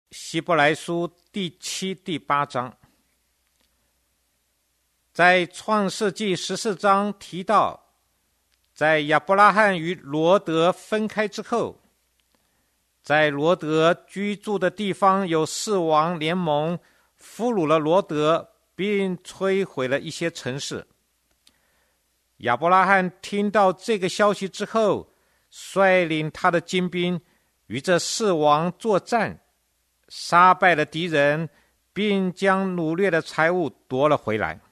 希伯来书第7、第8章。在创世纪14章提到，在亚伯拉罕与罗德分开之后，在罗德居住的地方有4王联盟俘虏了罗德，并摧毁了一些城市。亚伯拉罕听到这个消息之后，率领他的精兵与这4王作战，杀败了敌人，并将掳掠的财物夺了回来。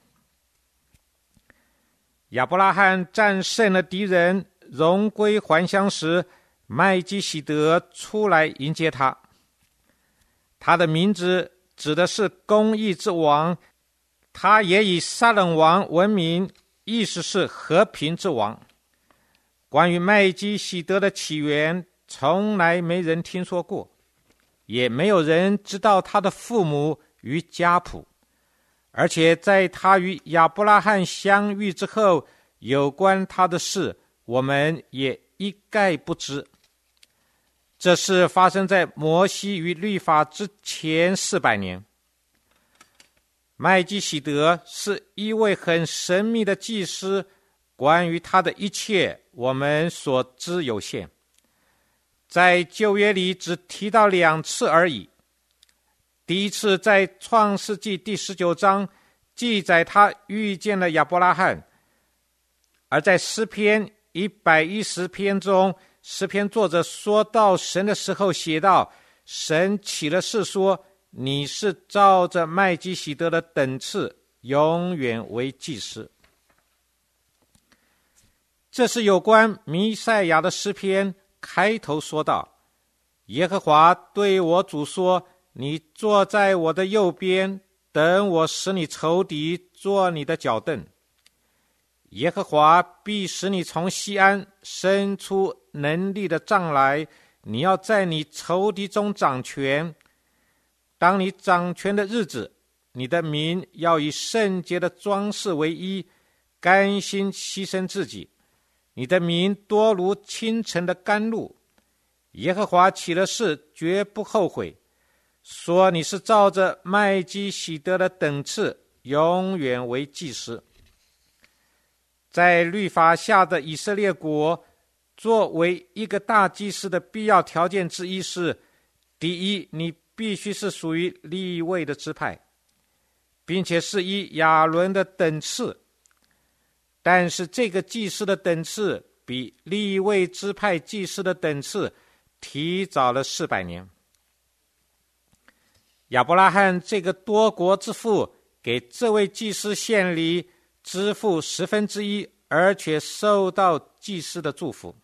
亚伯拉罕战胜了敌人，荣归还乡时，麦基洗德出来迎接他。他的名字指的是公义之王，他也以撒冷王闻名，意思是和平之王。关于麦基洗德的起源，从来没人听说过，也没有人知道他的父母与家谱。而且在他与亚伯拉罕相遇之后，有关他的事，我们也一概不知。这事发生在摩西与律法之前400年。麦基洗德是一位很神秘的祭司，关于他的一切，我们所知有限。在旧约里只提到2次而已。第一次在创世纪第19章记载他遇见了亚伯拉罕，而在诗篇110篇中，诗篇作者说到神的时候写道，神起了誓说，你是照着麦基洗德的等次永远为祭司。这是有关弥赛亚的诗篇，开头说道，耶和华对我主说，你坐在我的右边，等我使你仇敌做你的脚凳。耶和华必使你从西安伸出能力的杖来，你要在你仇敌中掌权。当你掌权的日子，你的民要以圣洁的装饰为衣，甘心牺牲自己。你的民多如清晨的甘露。耶和华起了誓，绝不后悔，说你是照着麦基洗德的等次永远为祭司。在律法下的以色列国，作为一个大祭司的必要条件之一是，第一，你必须是属于利未的支派，并且是以亚伦的等次。但是这个祭司的等次比利未支派祭司的等次提早了400年。亚伯拉罕这个多国之父给这位祭司献礼，支付1/10，而且受到祭司的祝福。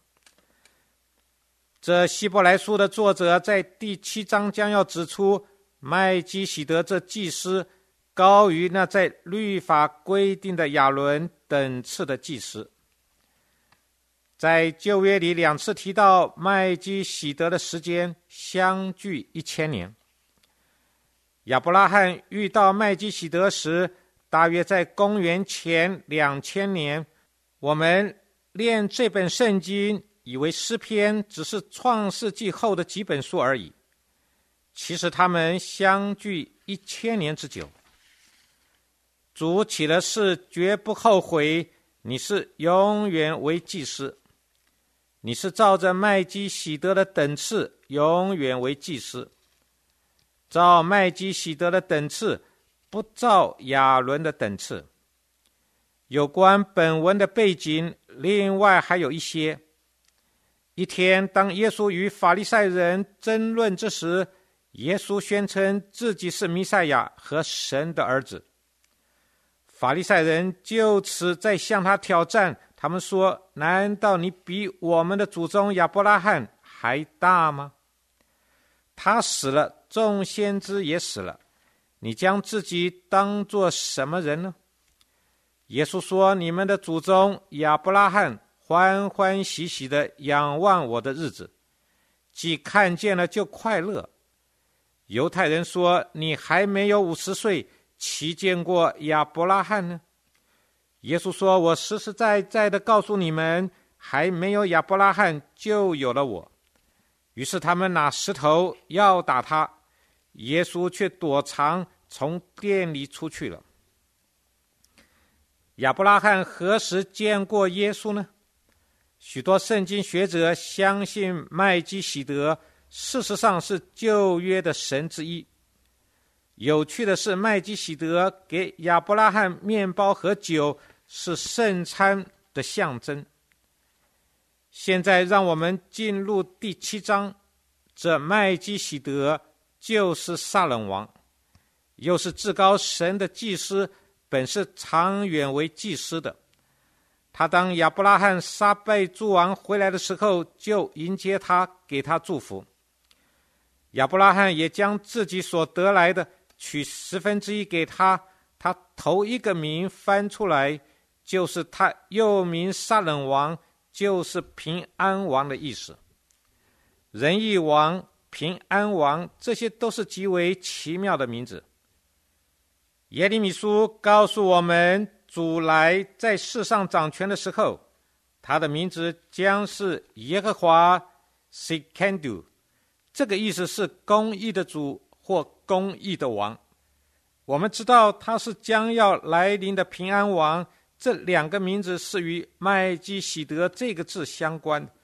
这希伯来书的作者在第7章将要指出，麦基洗德这祭司高于那在律法规定的亚伦等次的祭司。在旧约里2次提到麦基洗德的时间相距1000年。亚伯拉罕遇到麦基洗德时，大约在公元前2000年。我们念这本圣经，以为诗篇只是创世纪后的几本书而已，其实他们相距1000年之久。主起了誓，绝不后悔，你是永远为祭司，你是照着麦基洗德的等次永远为祭司。照麦基洗德的等次，不照亚伦的等次。有关本文的背景，另外还有一些。一天，当耶稣与法利赛人争论之时，耶稣宣称自己是弥赛亚和神的儿子。法利赛人就此在向他挑战，他们说，难道你比我们的祖宗亚伯拉罕还大吗？他死了，众先知也死了，你将自己当作什么人呢？耶稣说，你们的祖宗亚伯拉罕欢欢喜喜地仰望我的日子，既看见了就快乐。犹太人说，你还没有50岁，岂见过亚伯拉罕呢？耶稣说，我实实在在地告诉你们，还没有亚伯拉罕就有了我。于是他们拿石头要打他。 耶稣却躲藏，从殿里出去了。亚伯拉罕何时见过耶稣呢？许多圣经学者相信麦基洗德事实上是旧约的神之一。有趣的是，麦基洗德给亚伯拉罕面包和酒是圣餐的象征。现在让我们进入第7章，这麦基洗德就是撒冷王，又是至高神的祭司，本是长远为祭司的。他当亚伯拉罕杀败诸王回来的时候，就迎接他，给他祝福。亚伯拉罕也将自己所得来的取1/10给他，他头一个名翻出来，就是他又名撒冷王，就是平安王的意思。仁义王、平安王，这些都是极为奇妙的名字。耶利米书告诉我们，主来在世上掌权的时候，他的名字将是耶和华 Tsidkenu， 这个意思是公义的主或公义的王。我们知道他是将要来临的平安王，这2个名字是与麦基洗德这个字相关的。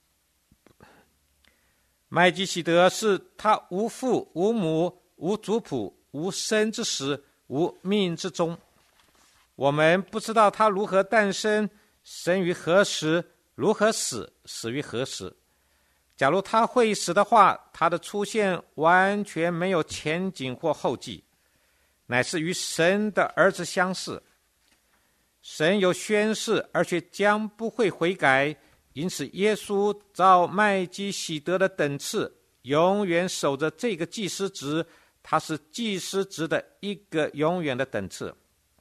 麦基洗德是他无父无母无族谱无生之始无命之终。我们不知道他如何诞生，生于何时，如何死，死于何时。假如他会死的话，他的出现完全没有前景或后继，乃是与神的儿子相似。神有宣誓，而且将不会悔改，因此耶稣照麦基洗德的等次，永远守着这个祭司职，他是祭司职的一个永远的等次。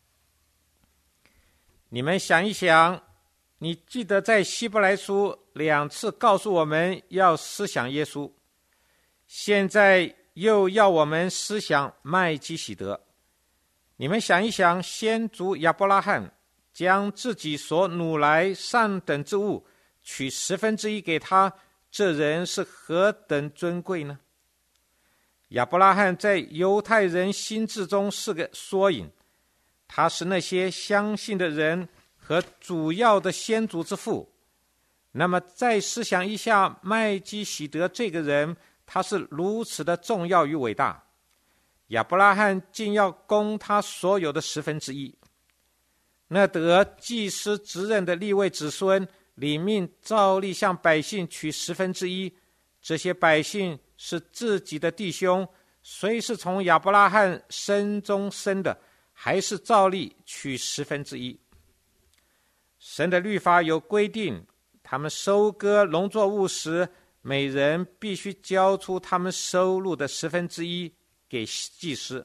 你们想一想，你记得在希伯来书2次告诉我们要思想耶稣，现在又要我们思想麦基洗德。你们想一想，先祖亚伯拉罕将自己所掳来上等之物取1/10给他，这人是何等尊贵呢？亚伯拉罕在犹太人心智中是个缩影，他是那些相信的人和主要的先祖之父。那么再思想一下麦基洗德这个人，他是如此的重要与伟大，亚伯拉罕竟要供他所有的1/10。那得祭司职任的利未子孙领命照例向百姓取1/10，这些百姓是自己的弟兄，虽是从亚伯拉罕生中生的，还是照例取1/10。神的律法有规定，他们收割农作物时，每人必须交出他们收入的1/10给祭司，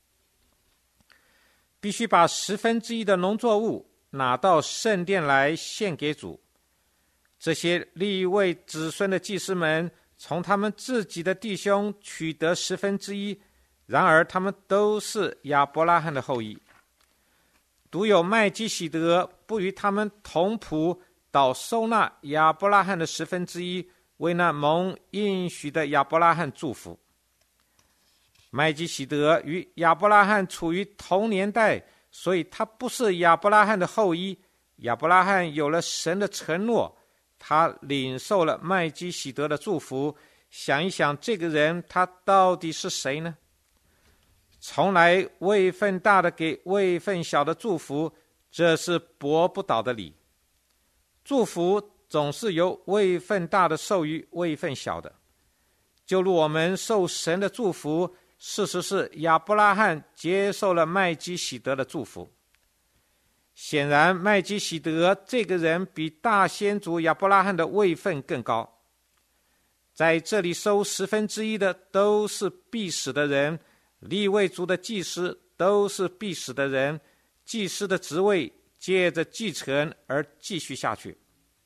必须把1/10的农作物拿到圣殿来献给主。这些利未子孙的祭司们从他们自己的弟兄取得1/10，然而他们都是亚伯拉罕的后裔。独有麦基洗德不与他们同谱，倒收纳亚伯拉罕的1/10，为那蒙应许的亚伯拉罕祝福。麦基洗德与亚伯拉罕处于同年代，所以他不是亚伯拉罕的后裔。亚伯拉罕有了神的承诺，他领受了麦基洗德的祝福。想一想，这个人他到底是谁呢？从来位分大的给位分小的祝福，这是驳不倒的理。祝福总是由位分大的授予位分小的，就如我们受神的祝福，事实是亚伯拉罕接受了麦基洗德的祝福。显然麦基洗德这个人比大先祖亚伯拉罕的位分更高。在这里收1/10的都是必死的人，利未族的祭司都是必死的人，祭司的职位借着继承而继续下去。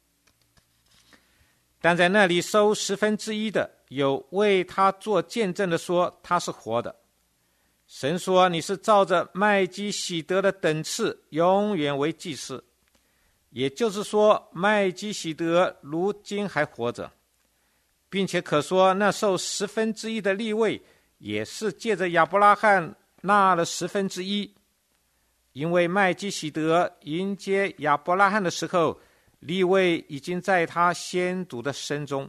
但在那里收1/10的，有为他做见证的说他是活的。神说你是照着麦基洗德的等次永远为祭司，也就是说麦基洗德如今还活着，并且可说那受1/10的利未也是借着亚伯拉罕纳了1/10，因为麦基洗德迎接亚伯拉罕的时候，利未已经在他先祖的身中。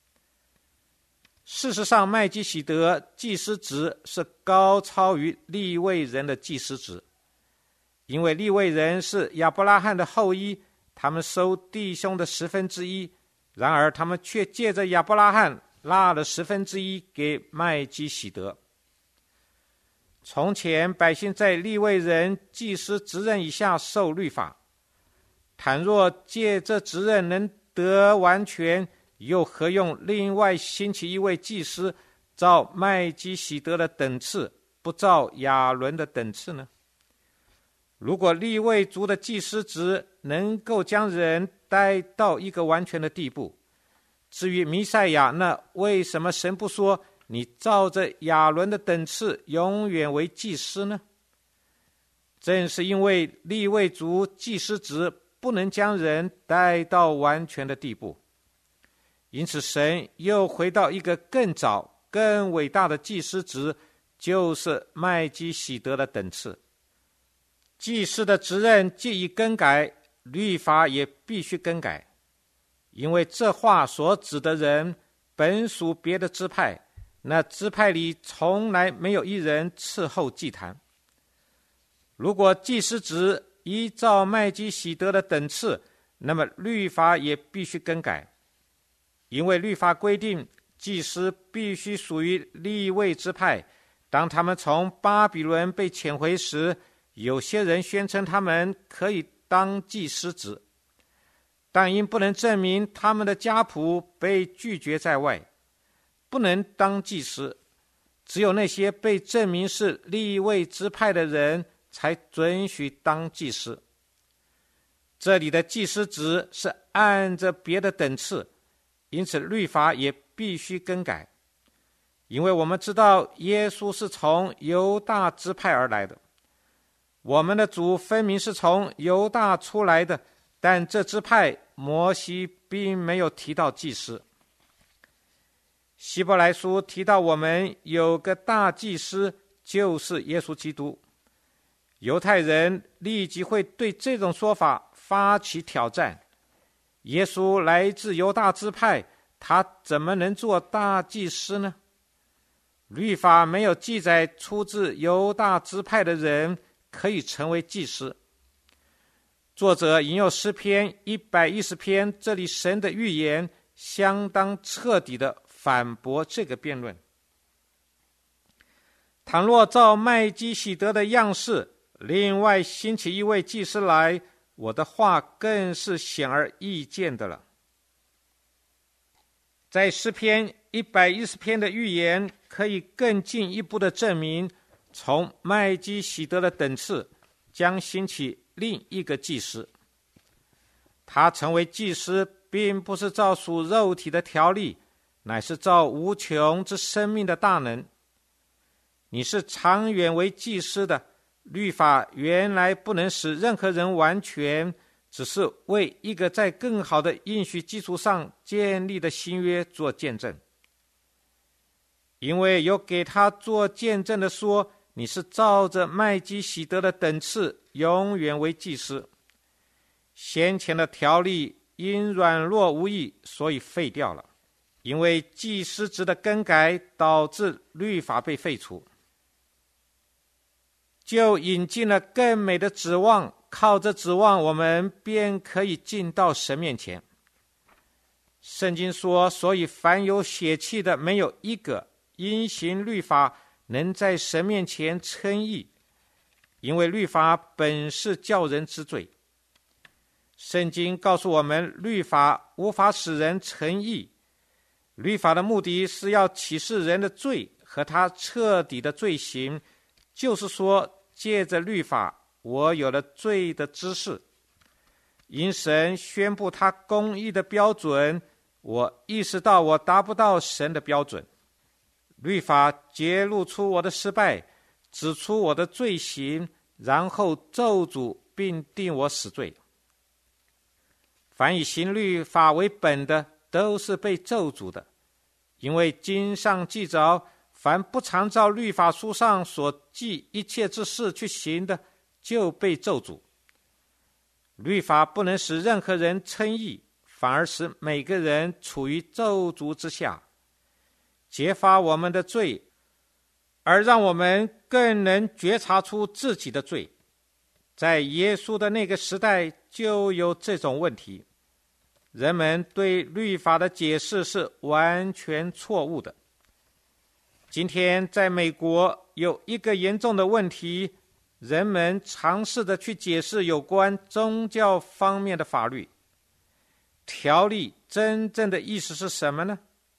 事实上，麦基洗德祭司职是高超于利未人的祭司职，因为利未人是亚伯拉罕的后裔，他们收弟兄的1/10，然而他们却借着亚伯拉罕纳了1/10给麦基洗德。从前百姓在利未人祭司职任以下受律法，倘若借这职任能得完全，又何用另外兴起一位祭司，照麦基洗德的等次，不照亚伦的等次呢？如果利未族的祭司职能够将人带到一个完全的地步，至于弥赛亚，那为什么神不说你照着亚伦的等次永远为祭司呢？正是因为利未族祭司职不能将人带到完全的地步，因此神又回到一个更早更伟大的祭司职，就是麦基洗德的等次。祭司的职任既已更改，律法也必须更改，因为这话所指的人本属别的支派，那支派里从来没有一人伺候祭坛。如果祭司职依照麦基洗德的等次，那么律法也必须更改，因为律法规定祭司必须属于利未支派。当他们从巴比伦被遣回时，有些人宣称他们可以当祭司职，但因不能证明他们的家谱，被拒绝在外，不能当祭司。只有那些被证明是利未支派的人才准许当祭司。这里的祭司职是按着别的等次，因此律法也必须更改。因为我们知道耶稣是从犹大支派而来的，我们的主分明是从犹大出来的，但这支派摩西并没有提到祭司。希伯来书提到我们有个大祭司，就是耶稣基督。犹太人立即会对这种说法发起挑战，耶稣来自犹大支派，他怎么能做大祭司呢？律法没有记载出自犹大支派的人可以成为祭司。作者引用诗篇110篇，这里神的预言相当彻底地反驳这个辩论。倘若照麦基洗德的样式，另外兴起一位祭司来，我的话更是显而易见的了。在诗篇110篇的预言可以更进一步的证明，从麦基洗德的等次将兴起另一个祭司。他成为祭司并不是照属肉体的条例，乃是照无穷之生命的大能。你是长远为祭司的，律法原来不能使任何人完全，只是为一个在更好的应许基础上建立的新约做见证。因为有给他做见证的说，你是照着麦基洗德的等次永远为祭司。先前的条例因软弱无益，所以废掉了。因为祭司职的更改导致律法被废除，就引进了更美的指望，靠着指望我们便可以进到神面前。圣经说，所以凡有血气的没有一个因行律法能在神面前称义，因为律法本是叫人知罪。圣经告诉我们，律法无法使人称义，律法的目的是要启示人的罪和他彻底的罪行，就是说借着律法我有了罪的知识，因神宣布他公义的标准，我意识到我达不到神的标准。律法揭露出我的失败，指出我的罪行，然后咒诅并定我死罪。凡以行律法为本的，都是被咒诅的，因为经上记着， 凡不常照律法书上所记一切之事去行的，就被咒诅。律法不能使任何人称义，反而使每个人处于咒诅之下，揭发我们的罪，而让我们更能觉察出自己的罪。在耶稣的那个时代就有这种问题，人们对律法的解释是完全错误的。今天在美国有一个严重的问题，人们尝试着去解释有关宗教方面的法律条例真正的意思是什么呢？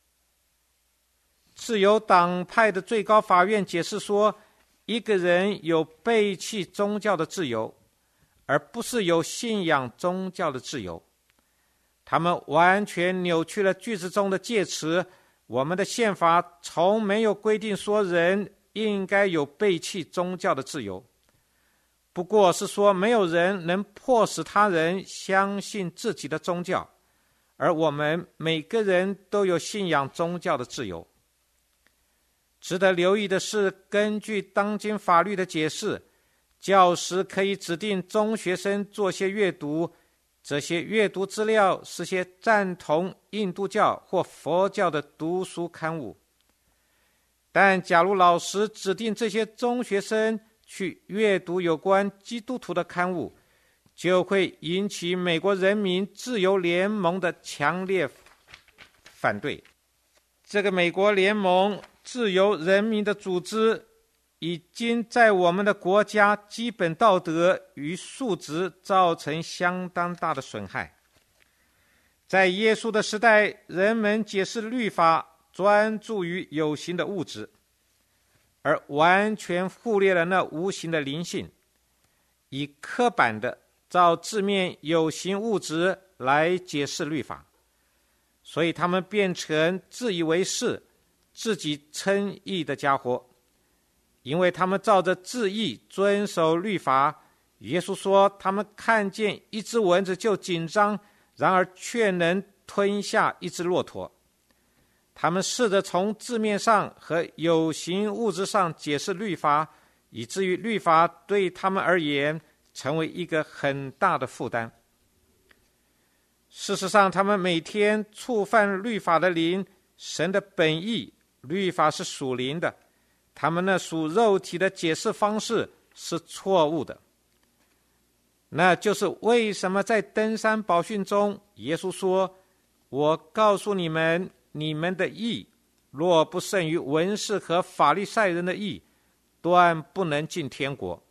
自由党派的最高法院解释说，一个人有背弃宗教的自由，而不是有信仰宗教的自由。他们完全扭曲了句子中的介词。我们的宪法从没有规定说人应该有背弃宗教的自由，不过是说没有人能迫使他人相信自己的宗教，而我们每个人都有信仰宗教的自由。值得留意的是，根据当今法律的解释，教师可以指定中学生做些阅读，这些阅读资料是些赞同印度教或佛教的读书刊物。但假如老师指定这些中学生去阅读有关基督徒的刊物，就会引起美国人民自由联盟的强烈反对。这个美国联盟自由人民的组织已经在我们的国家基本道德与素质造成相当大的损害。在耶稣的时代，人们解释律法专注于有形的物质，而完全忽略了那无形的灵性，以刻板的照字面有形物质来解释律法，所以他们变成自以为是、自己称义的家伙。因为他们照着字义遵守律法，耶稣说他们看见一只蚊子就紧张，然而却能吞下一只骆驼。他们试着从字面上和有形物质上解释律法，以至于律法对他们而言成为一个很大的负担。事实上，他们每天触犯律法的灵，神的本意，律法是属灵的，他们那属肉体的解释方式是错误的。那就是为什么在登山宝训中，耶稣说，我告诉你们，你们的义若不胜于文士和法利赛人的义，断不能进天国。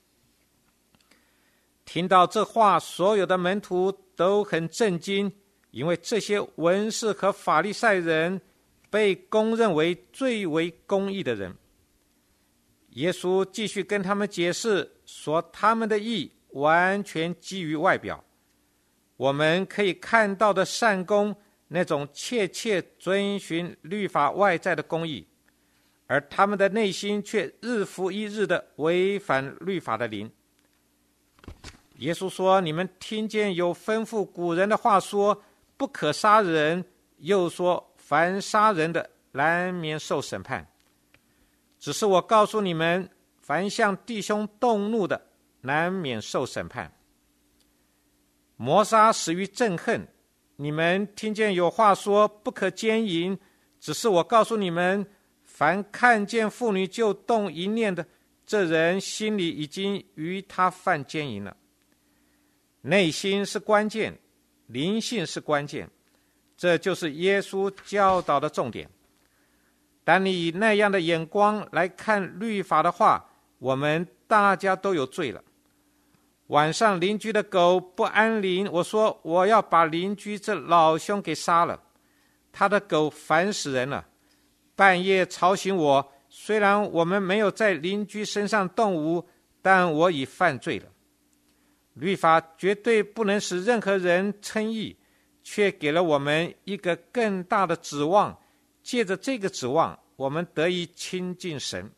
听到这话，所有的门徒都很震惊，因为这些文士和法利赛人被公认为最为公义的人。耶稣继续跟他们解释说，他们的义完全基于外表，我们可以看到的善功，那种切切遵循律法外在的公义，而他们的内心却日复一日的违反律法的灵。耶稣说，你们听见有吩咐古人的话说，不可杀人，又说凡杀人的难免受审判。只是我告诉你们，凡向弟兄动怒的，难免受审判。谋杀始于憎恨，你们听见有话说，不可奸淫，只是我告诉你们，凡看见妇女就动淫念的，这人心里已经与他犯奸淫了。内心是关键，灵性是关键，这就是耶稣教导的重点。当你以那样的眼光来看律法的话，我们大家都有罪了。晚上邻居的狗不安宁，我说我要把邻居这老兄给杀了，他的狗烦死人了，半夜吵醒我，虽然我们没有在邻居身上动武，但我已犯罪了。律法绝对不能使任何人称义，却给了我们一个更大的指望，借着这个指望，我们得以亲近神。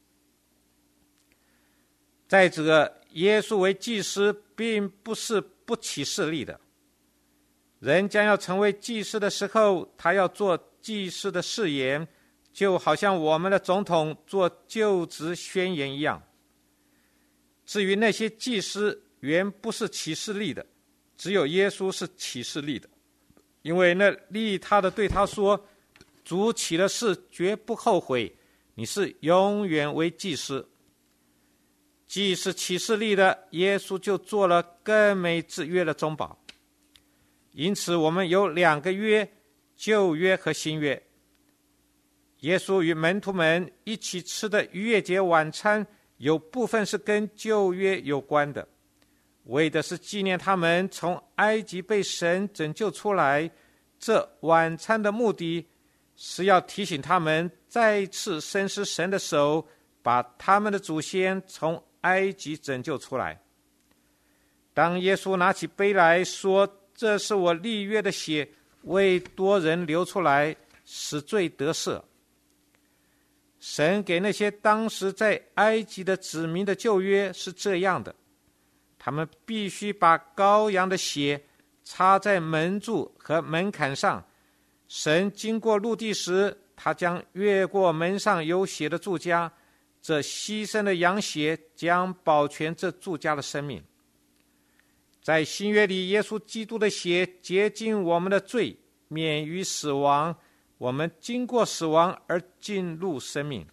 再者，耶稣为祭司并不是不起势力的，人将要成为祭司的时候，他要做祭司的誓言， 就好像我们的总统做就职宣言一样。至于那些祭司原不是启示立的，只有耶稣是启示立的，因为那立他的对他说，主起了誓绝不后悔，你是永远为祭司。既是启示立的，耶稣就做了更美之约的中保。因此我们有2个约，旧约和新约。耶稣与门徒们一起吃的逾越节晚餐，有部分是跟旧约有关的，为的是纪念他们从埃及被神拯救出来。这晚餐的目的是要提醒他们再次深思神的手，把他们的祖先从埃及拯救出来。当耶稣拿起杯来说，这是我立约的血，为多人流出来，使罪得赦。神给那些当时在埃及的子民的旧约是这样的，他们必须把羔羊的血插在门柱和门槛上，神经过陆地时，他将越过门上有血的住家，这牺牲的羊血将保全这住家的生命。在新约里，耶稣基督的血洁净我们的罪，免于死亡，我们经过死亡而进入生命。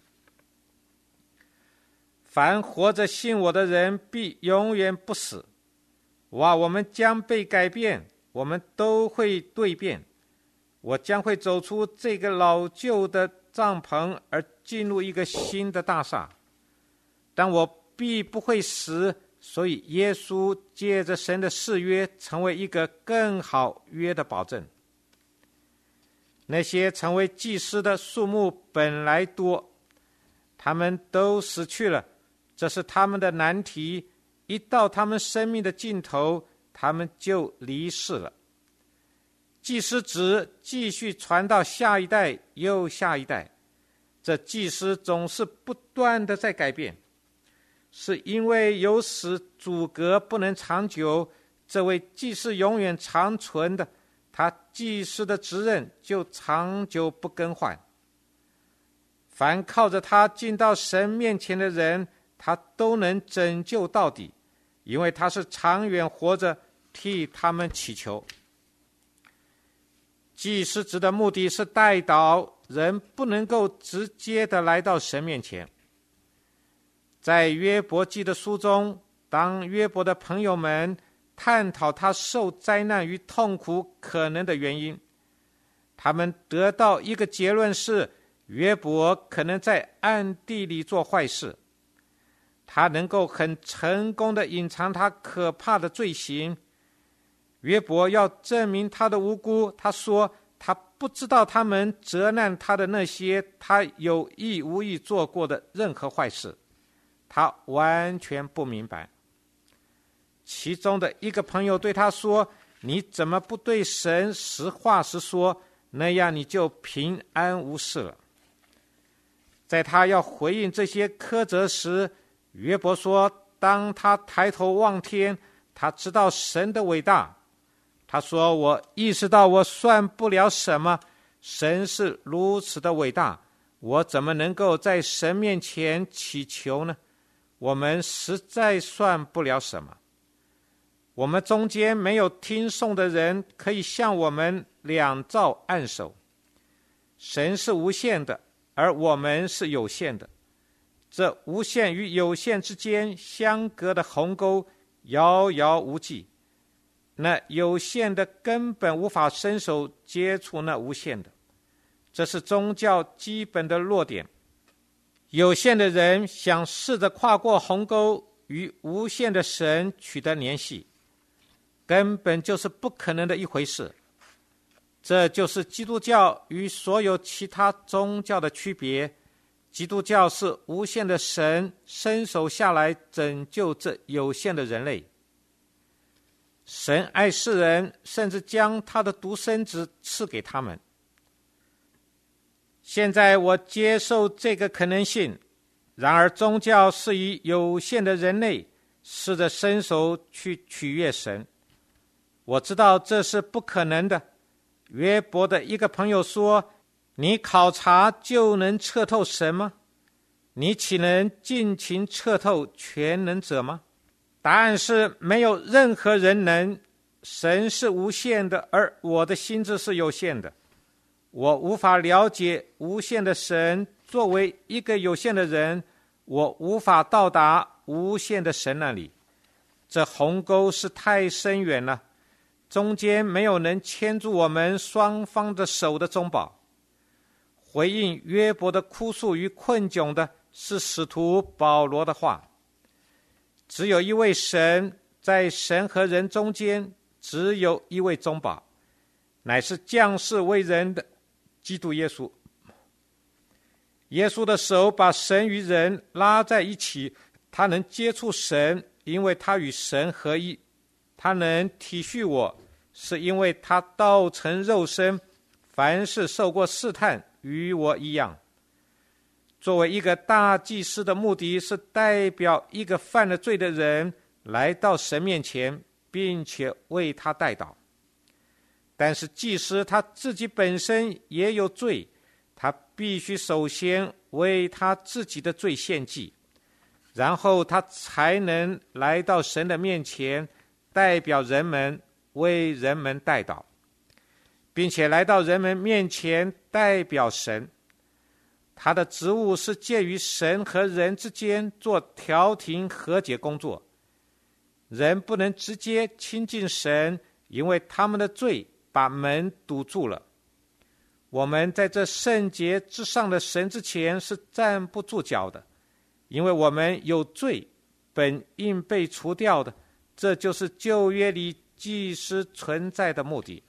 凡活着信我的人必永远不死。我们将被改变，我们都会蜕变。我将会走出这个老旧的帐篷，而进入一个新的大厦。但我必不会死，所以耶稣借着神的誓约，成为一个更好约的保证。那些成为祭司的数目本来多，他们都死去了，这是他们的难题。一到他们生命的尽头，他们就离世了。祭司职继续传到下一代又下一代，这祭司总是不断的在改变，是因为有使阻隔不能长久，这位祭司永远长存的，他祭司的职任就长久不更换。凡靠着他进到神面前的人，他都能拯救到底，因为他是长远活着，替他们祈求。祭司职的目的是代祷，人不能够直接的来到神面前。在约伯记的书中，当约伯的朋友们探讨他受灾难与痛苦可能的原因，他们得到一个结论是，约伯可能在暗地里做坏事，他能够很成功地隐藏他可怕的罪行。约伯要证明他的无辜，他说他不知道他们责难他的那些他有意无意做过的任何坏事，他完全不明白。其中的一个朋友对他说，你怎么不对神实话实说，那样你就平安无事了。在他要回应这些苛责时，约伯说，当他抬头望天，他知道神的伟大。他说，我意识到我算不了什么，神是如此的伟大，我怎么能够在神面前祈求呢？我们实在算不了什么。我们中间没有听颂的人可以向我们两照按手。神是无限的，而我们是有限的。这无限与有限之间相隔的鸿沟遥遥无际，那有限的根本无法伸手接触那无限的，这是宗教基本的弱点。有限的人想试着跨过鸿沟，与无限的神取得联系，根本就是不可能的一回事。这就是基督教与所有其他宗教的区别。基督教是无限的神伸手下来拯救这有限的人类。神爱世人，甚至将他的独生子赐给他们。现在我接受这个可能性，然而宗教是以有限的人类试着伸手去取悦神。我知道这是不可能的。约伯的一个朋友说， 你考察就能测透神吗？你岂能尽情测透全能者吗？答案是没有任何人能。神是无限的，而我的心智是有限的。我无法了解无限的神，作为一个有限的人，我无法到达无限的神那里。这鸿沟是太深远了，中间没有能牵住我们双方的手的中保。回应约伯的哭诉与困窘的是使徒保罗的话，只有一位神，在神和人中间只有一位中保，乃是降世为人的基督耶稣。耶稣的手把神与人拉在一起，他能接触神，因为他与神合一。他能体恤我，是因为他道成肉身，凡是受过试探，与我一样。作为一个大祭司的目的是代表一个犯了罪的人来到神面前，并且为他代祷。但是祭司他自己本身也有罪，他必须首先为他自己的罪献祭，然后他才能来到神的面前，代表人们为人们代祷，并且来到人们面前代表神。他的职务是介于神和人之间做调停和解工作。人不能直接亲近神，因为他们的罪把门堵住了。我们在这圣洁之上的神之前是站不住脚的，因为我们有罪，本应被除掉的。这就是旧约里祭司存在的目的。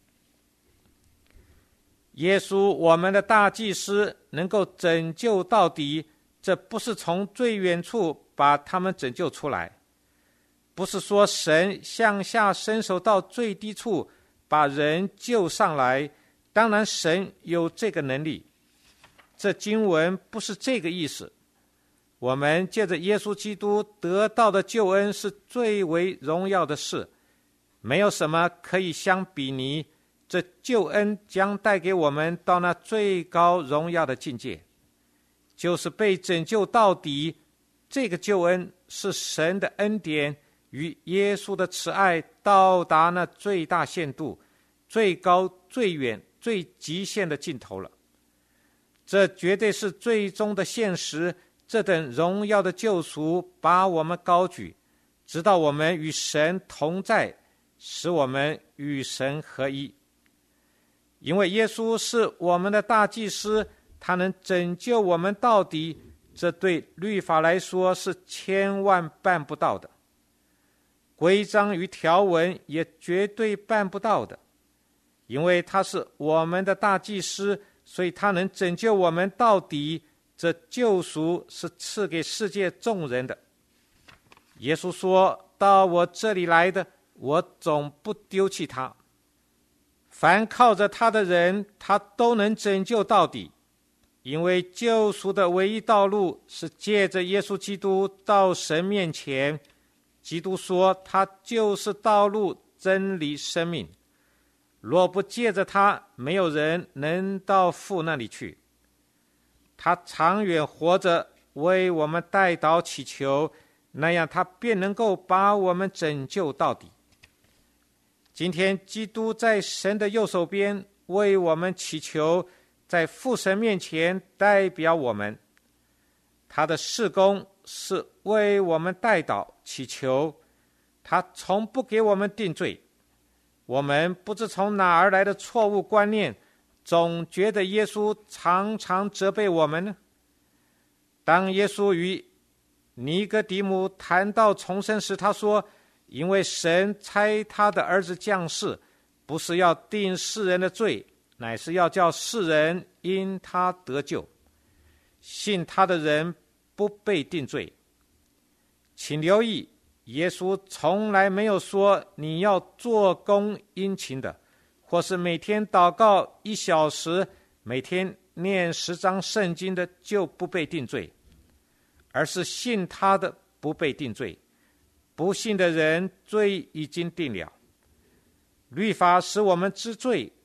耶稣，我们的大祭司，能够拯救到底，这不是从最远处把他们拯救出来，不是说神向下伸手到最低处把人救上来，当然神有这个能力，这经文不是这个意思。我们借着耶稣基督得到的救恩是最为荣耀的事，没有什么可以相比拟。这救恩将带给我们到那最高荣耀的境界，就是被拯救到底。这个救恩是神的恩典与耶稣的慈爱到达那最大限度、最高、最远、最极限的尽头了。这绝对是最终的现实。这等荣耀的救赎把我们高举，直到我们与神同在，使我们与神合一。因为耶稣是我们的大祭司，他能拯救我们到底，这对律法来说是千万办不到的，规章与条文也绝对办不到的。因为他是我们的大祭司，所以他能拯救我们到底，这救赎是赐给世界众人的。耶稣说，到我这里来的，我总不丢弃他。凡靠着他的人，他都能拯救到底。因为救赎的唯一道路是借着耶稣基督到神面前。基督说，他就是道路、真理、生命。若不借着他，没有人能到父那里去。他长远活着，为我们代祷祈求，那样他便能够把我们拯救到底。今天基督在神的右手边为我们祈求，在父神面前代表我们。他的事工是为我们代祷祈求，他从不给我们定罪。我们不知从哪儿来的错误观念，总觉得耶稣常常责备我们呢。当耶稣与尼哥底母谈到重生时，他说，因为神差他的儿子降世，不是要定世人的罪，乃是要叫世人因他得救。信他的人不被定罪。请留意，耶稣从来没有说你要做工殷勤的，或是每天祷告1小时，每天念10章圣经的就不被定罪，而是信他的不被定罪。不信的人罪已经定了。律法使我们知罪，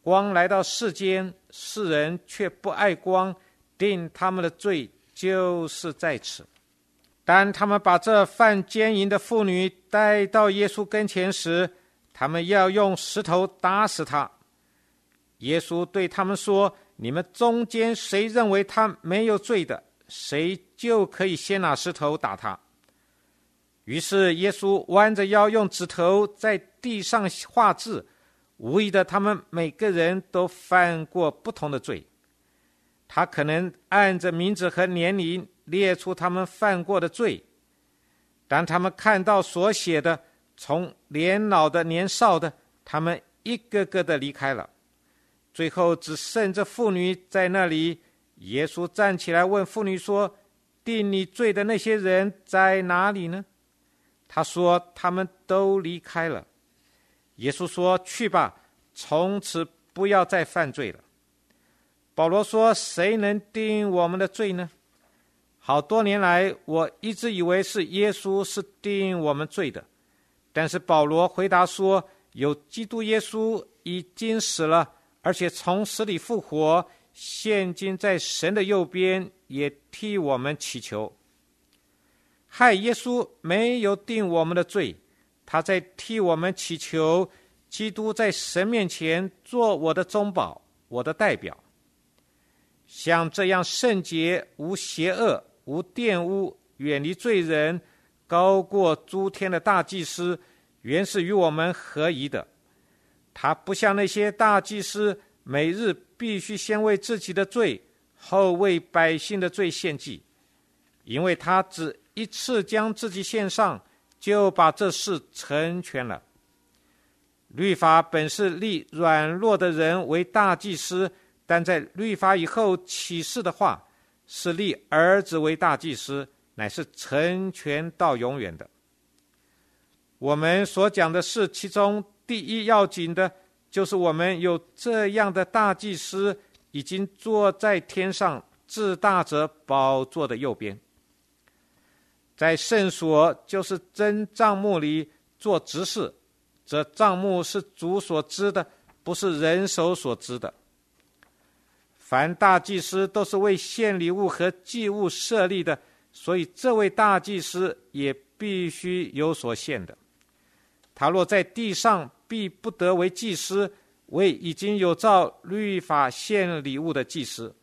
光来到世间，世人却不爱光，定他们的罪就是在此。当他们把这犯奸淫的妇女带到耶稣跟前时，他们要用石头打死她。耶稣对他们说，你们中间谁认为他没有罪的，谁就可以先拿石头打他。于是耶稣弯着腰，用指头在地上画字，无疑的他们每个人都犯过不同的罪。他可能按着名字和年龄列出他们犯过的罪。当他们看到所写的，从年老的年少的，他们一个个的离开了，最后只剩这妇女在那里。耶稣站起来问妇女说，定你罪的那些人在哪里呢？他说，他们都离开了。耶稣说，去吧，从此不要再犯罪了。保罗说，谁能定我们的罪呢？好多年来，我一直以为是耶稣是定我们罪的，但是保罗回答说，有基督耶稣已经死了，而且从死里复活，现今在神的右边，也替我们祈求。害耶稣没有定我们的罪，他在替我们祈求，基督在神面前做我的中保，我的代表。像这样圣洁、无邪恶、无玷污、远离罪人、高过诸天的大祭司，原是与我们合宜的。他不像那些大祭司，每日必须先为自己的罪，后为百姓的罪献祭，因为他只一次将自己献上，就把这事成全了。律法本是立软弱的人为大祭司，但在律法以后启示的话，是立儿子为大祭司，乃是成全到永远的。我们所讲的是其中第一要紧的，就是我们有这样的大祭司，已经坐在天上至大者宝座的右边，在圣所，就是真帐幕里做执事。这帐幕是主所知的，不是人手所知的。凡大祭司都是为献礼物和祭物设立的，所以这位大祭司也必须有所献的。他若在地上，必不得为祭司，为已经有照律法献礼物的祭司。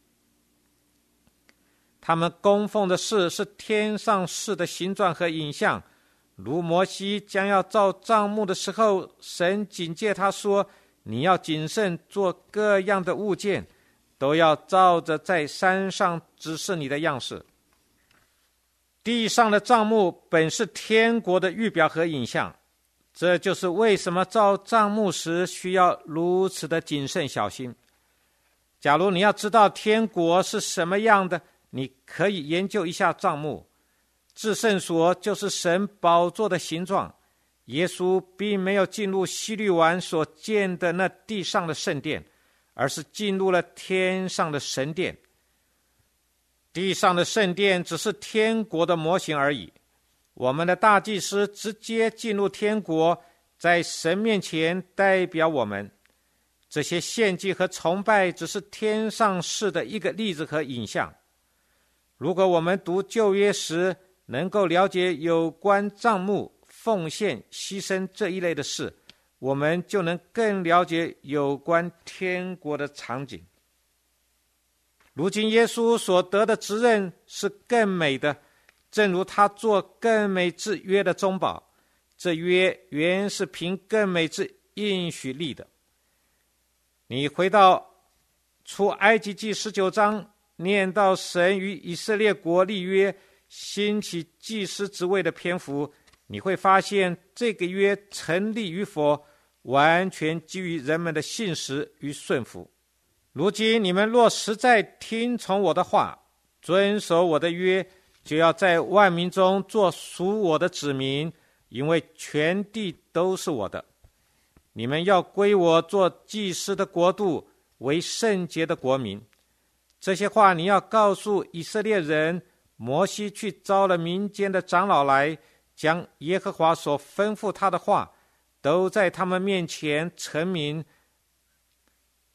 他们供奉的事是天上事的形状和影像，如摩西将要造帐幕的时候，神警戒他说，你要谨慎做各样的物件，都要照着在山上指示你的样式。地上的帐幕本是天国的预表和影像，这就是为什么造帐幕时需要如此的谨慎小心。假如你要知道天国是什么样的，你可以研究一下帐幕。至圣所就是神宝座的形状，耶稣并没有进入希律王所建的那地上的圣殿，而是进入了天上的神殿。地上的圣殿只是天国的模型而已。我们的大祭司直接进入天国，在神面前代表我们。这些献祭和崇拜只是天上事的一个例子和影像。如果我们读旧约时能够了解有关帐幕、奉献、牺牲这一类的事，我们就能更了解有关天国的场景。如今耶稣所得的职任是更美的，正如他做更美之约的中保，这约原是凭更美之应许立的。你回到出埃及记19章，念到神与以色列国立约，兴起祭司职位的篇幅，你会发现这个约成立与否，完全基于人们的信实与顺服。如今你们若实在听从我的话，遵守我的约，就要在万民中做属我的子民，因为全地都是我的。你们要归我做祭司的国度，为圣洁的国民。这些话你要告诉以色列人。摩西去招了民间的长老来，将耶和华所吩咐他的话都在他们面前陈明。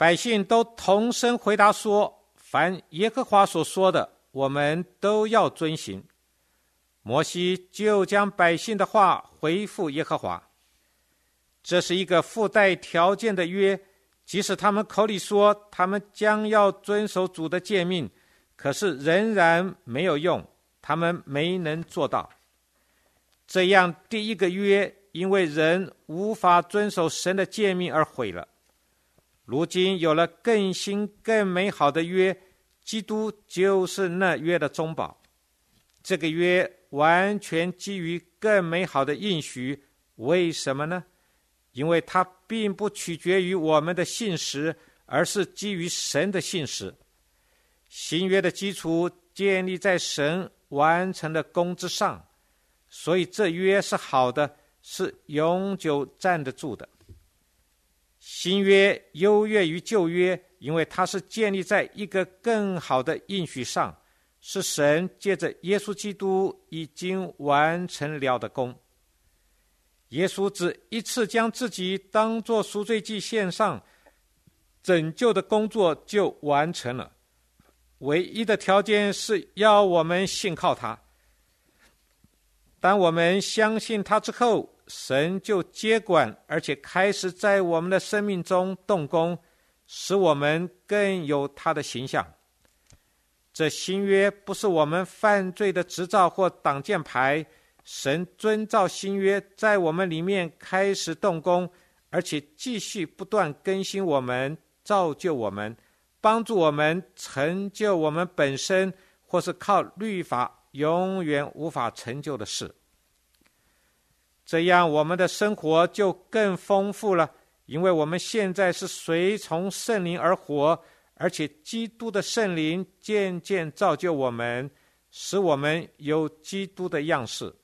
百姓都同声回答说，凡耶和华所说的，我们都要遵行。摩西就将百姓的话回复耶和华。这是一个附带条件的约，即使他们口里说他们将要遵守主的诫命，可是仍然没有用，他们没能做到。这样第一个约因为人无法遵守神的诫命而毁了。如今有了更新更美好的约，基督就是那约的中保。这个约完全基于更美好的应许，为什么呢？因为它并不取决于我们的信实，而是基于神的信实。新约的基础建立在神完成的功之上，所以这约是好的，是永久站得住的。新约优越于旧约，因为它是建立在一个更好的应许上，是神借着耶稣基督已经完成了的功。耶稣只一次将自己当作赎罪祭献上，拯救的工作就完成了。唯一的条件是要我们信靠他。当我们相信他之后，神就接管，而且开始在我们的生命中动工，使我们更有他的形象。这新约不是我们犯罪的执照或挡箭牌，神遵照新约在我们里面开始动工，而且继续不断更新我们，造就我们，帮助我们成就我们本身或是靠律法永远无法成就的事。这样我们的生活就更丰富了，因为我们现在是随从圣灵而活，而且基督的圣灵渐渐造就我们，使我们有基督的样式。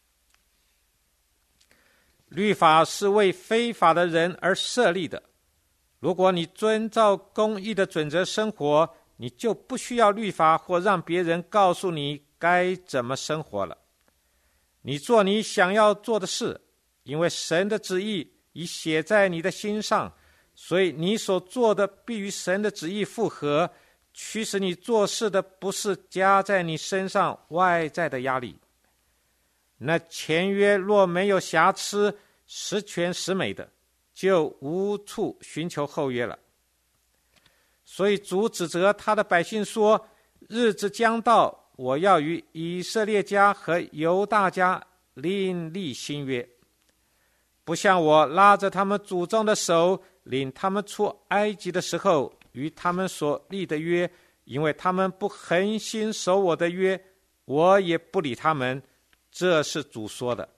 律法是为非法的人而设立的。如果你遵照公义的准则生活，你就不需要律法或让别人告诉你该怎么生活了。你做你想要做的事，因为神的旨意已写在你的心上，所以你所做的必与神的旨意符合，驱使你做事的不是加在你身上外在的压力。那前约若没有瑕疵，十全十美的，就无处寻求后约了。所以主指责他的百姓说，日子将到，我要与以色列家和犹大家另立新约，不像我拉着他们祖宗的手领他们出埃及的时候与他们所立的约，因为他们不恒心守我的约，我也不理他们。这是主说的。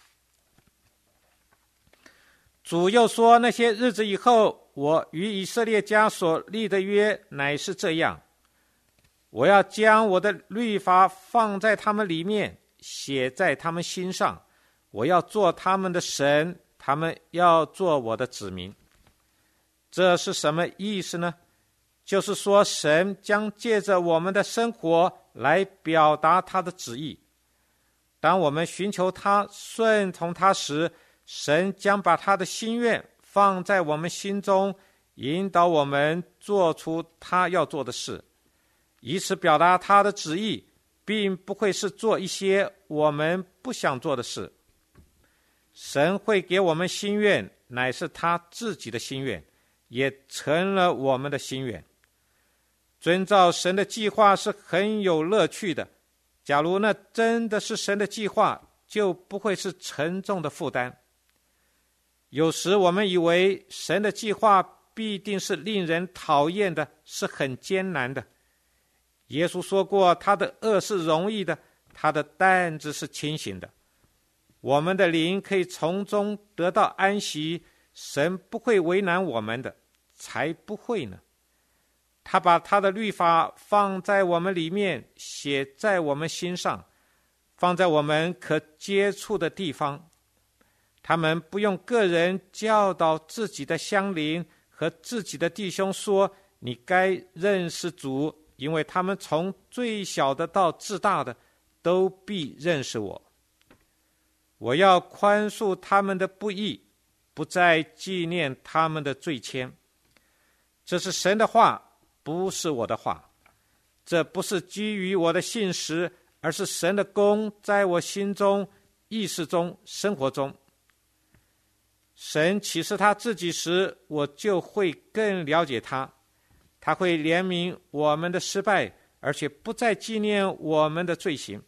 主又说，那些日子以后，我与以色列家所立的约乃是这样，我要将我的律法放在他们里面，写在他们心上，我要做他们的神，他们要做我的子民。这是什么意思呢？就是说，神将借着我们的生活来表达他的旨意。当我们寻求他、顺从他时，神将把他的心愿放在我们心中，引导我们做出他要做的事，以此表达他的旨意，并不会是做一些我们不想做的事。神会给我们心愿，乃是他自己的心愿，也成了我们的心愿。遵照神的计划是很有乐趣的，假如那真的是神的计划，就不会是沉重的负担。有时我们以为神的计划必定是令人讨厌的，是很艰难的。耶稣说过，他的恶是容易的，他的担子是轻省的。我们的灵可以从中得到安息，神不会为难我们的，才不会呢。他把他的律法放在我们里面，写在我们心上，放在我们可接触的地方。他们不用个人教导自己的乡邻和自己的弟兄说，你该认识主，因为他们从最小的到至大的都必认识我。我要宽恕他们的不义，不再纪念他们的罪愆。 这是神的话，不是我的话。这不是基于我的信实，而是神的功在我心中、意识中、生活中。神启示他自己时，我就会更了解他。他会怜悯我们的失败，而且不再纪念我们的罪行。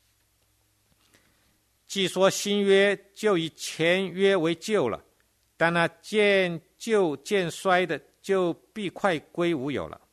既说新约就以前约为旧了，但那渐旧渐衰的，就必快归无有了。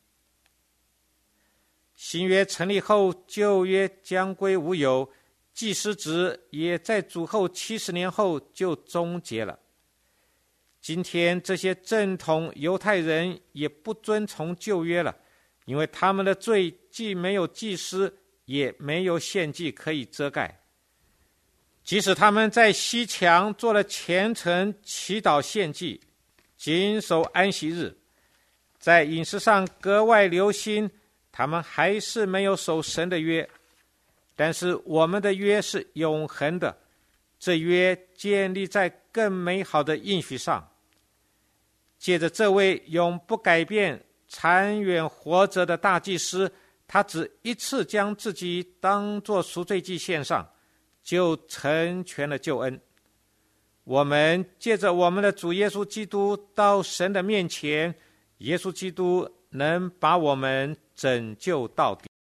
新约成立后，旧约将归无有，祭司职也在主后70年后就终结了。今天这些正统犹太人也不遵从旧约了，因为他们的罪既没有祭司，也没有献祭可以遮盖。即使他们在西墙做了虔诚祈祷献祭，谨守安息日，在饮食上格外留心，他们还是没有守神的约。但是我们的约是永恒的，这约建立在更美好的应许上。借着这位永不改变、长远活着的大祭司，他只一次将自己当作赎罪祭献上，就成全了救恩。我们借着我们的主耶稣基督到神的面前，耶稣基督能把我们拯救到底。